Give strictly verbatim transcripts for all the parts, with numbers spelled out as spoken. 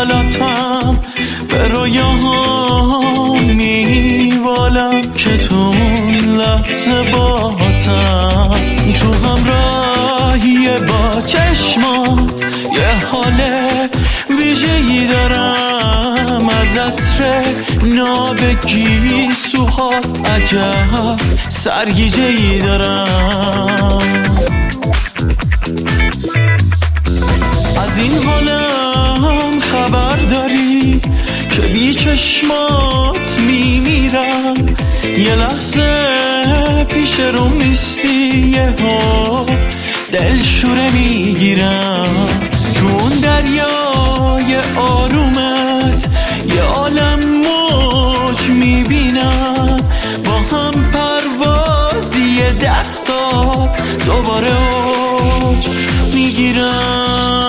خیالاتم به رویاهام میوالم که تو اون لحظه باتم، تو همراهی با چشمات یه حال ویژه‌ای دارم، از عطر نابگی سوهات عجب سرگیجه‌ای دارم. از این حالم خبر داری که بی چشمات میمیرم، یه لحظه پیش روم نیستی، یه ها دلشوره میگیرم. تو اون دریای آرومت یه عالم موج میبینم، با هم پروازی دستات دوباره اوج میگیرم.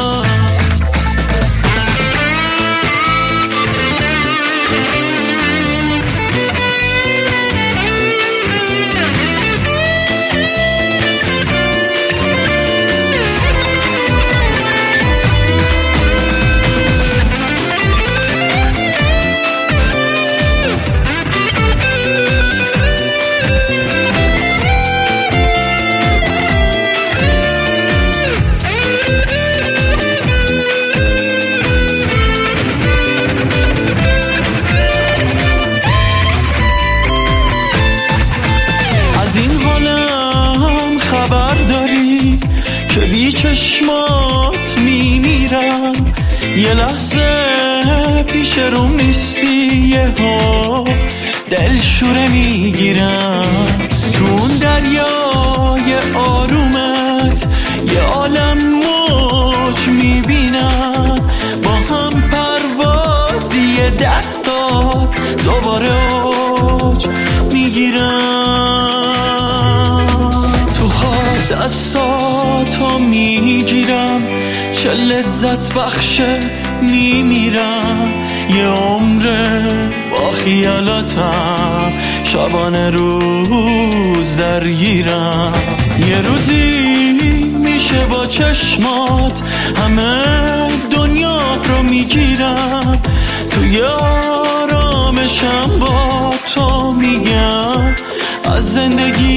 که بی چشمات میمیرم، یه لحظه پیش روم نیستی، یه ها دلشوره میگیرم. تو اون دریای آرومت یه عالم موج میبینم، با هم پروازی دستات دوباره اوج میگیرم. تو خواهد دستاتو میگیرم، چه لذت بخشه میمیرم، یه عمره با خیالاتم شبانه روز درگیرم. یه روزی میشه با چشمات همه دنیا رو میگیرم، توی آرامشم با تو میگم از زندگی